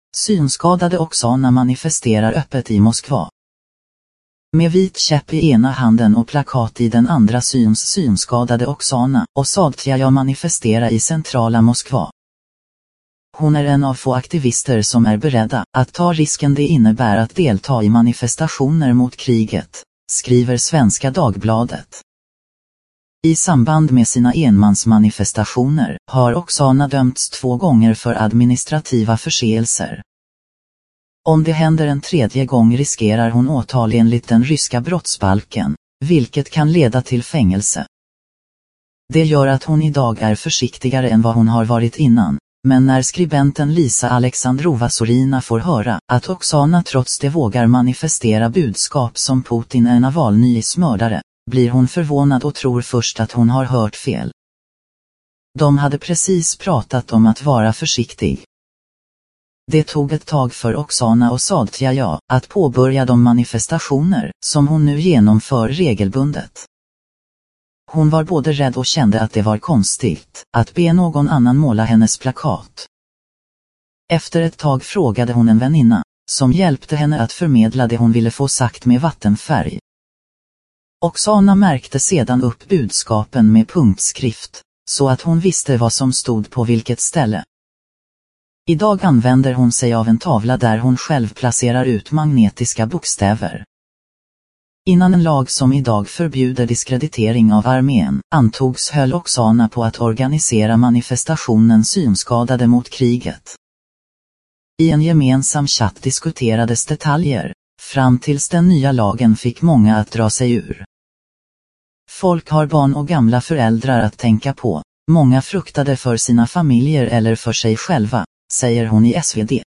Synskadade Oksana manifesterar öppet i Moskva. Med vit käpp i ena handen och plakat i den andra syns synskadade Oksana och Sadtjaja manifestera i centrala Moskva. Hon är en av få aktivister som är beredda att ta risken det innebär att delta i manifestationer mot kriget, skriver Svenska Dagbladet. I samband med sina enmansmanifestationer har Oksana dömts 2 gånger för administrativa förseelser. Om det händer en 3:e gång riskerar hon åtal enligt den ryska brottsbalken, vilket kan leda till fängelse. Det gör att hon idag är försiktigare än vad hon har varit innan, men när skribenten Lisa Alexandrova Zorina får höra att Oksana trots det vågar manifestera budskap som Putin är Navalnyjs mördare, blir hon förvånad och tror först att hon har hört fel. De hade precis pratat om att vara försiktig. Det tog ett tag för Oksana och Sadtjaja att påbörja de manifestationer som hon nu genomför regelbundet. Hon var både rädd och kände att det var konstigt att be någon annan måla hennes plakat. Efter ett tag frågade hon en väninna, som hjälpte henne att förmedla det hon ville få sagt med vattenfärg. Oksana märkte sedan upp budskapen med punktskrift, så att hon visste vad som stod på vilket ställe. Idag använder hon sig av en tavla där hon själv placerar ut magnetiska bokstäver. Innan en lag som idag förbjuder diskreditering av armén antogs höll Oksana på att organisera manifestationen Synskadade mot kriget. I en gemensam chatt diskuterades detaljer, fram tills den nya lagen fick många att dra sig ur. Folk har barn och gamla föräldrar att tänka på, många fruktade för sina familjer eller för sig själva, säger hon i SvD.